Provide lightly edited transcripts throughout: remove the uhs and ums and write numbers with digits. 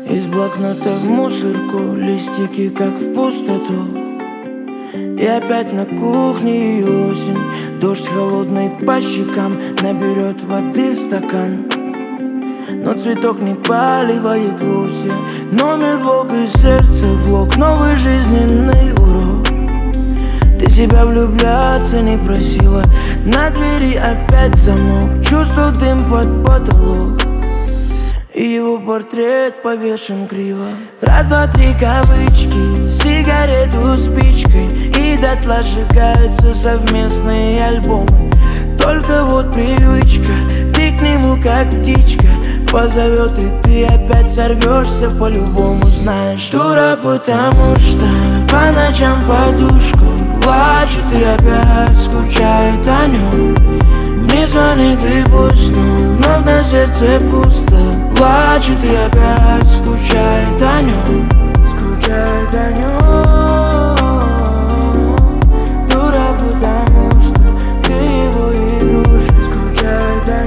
Из блокнота в мусорку, листики как в пустоту. И опять на кухне и осень. Дождь холодный по щекам наберет воды в стакан. Но цветок не поливает вовсе. Номер блок и сердце блок, новый жизненный урок. Ты себя влюбляться не просила, на двери опять замок. Чувствую дым под потолок, и его портрет повешен криво. Раз, два, три кавычки, сигарету спичкой, и дотла сжигаются совместные альбомы. Только вот привычка, ты к нему как птичка позовет, и ты опять сорвешься по-любому. Знаешь, дура, потому что по ночам подушку плачет и опять скучает о нем. Не звонит и пусть, но вновь на сердце пусто. Плачет и опять скучает о нем. Скучает о нем. Дура, потому что ты его игрушка. Скучает о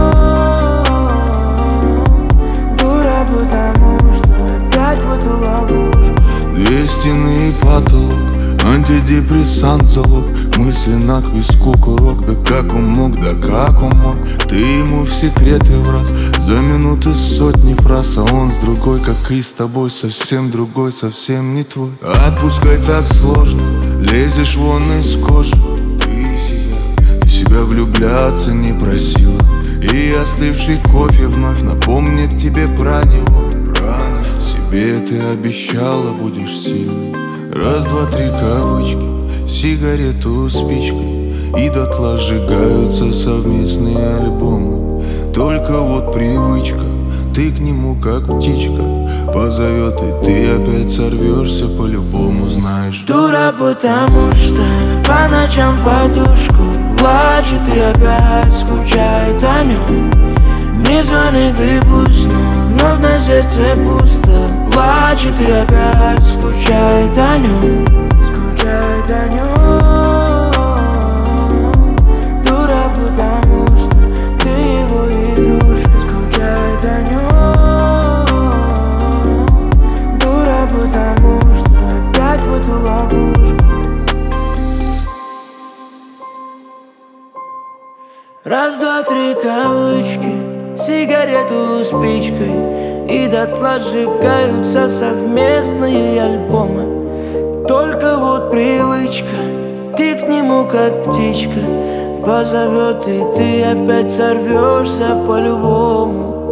нем. Дура, потому что опять в эту ловушку. Две стены и потолок, антидепрессант залог. Мысли на к виску курок. Да как он мог, да как он мог. Ты ему в секреты враз. За минуты сотни фраз. А он с другой, как и с тобой. Совсем другой, совсем не твой. Отпускать так сложно, лезешь вон из кожи. Ты себя влюбляться не просила. И остывший кофе вновь напомнит тебе про него. Себе ты обещала, будешь сильной. Раз, два, три кавычки, сигарету спичкой, и дотла сжигаются совместные альбомы. Только вот привычка, ты к нему как птичка позовет, и ты опять сорвешься по-любому. Знаешь, дура, потому что по ночам подушку плачет и опять скучает о нем. Не звонит и пусть, но вновь на сердце пусто. Плачет и опять скучает о нем. Скучает о нем. Дура, потому что ты его игрушка. Скучает о нем. Дура, потому что опять в эту ловушку. Раз, два, три кавычки, сигарету спичкой, и дотла сжигаются совместные альбомы. Только вот привычка, ты к нему как птичка позовет, и ты опять сорвешься по-любому.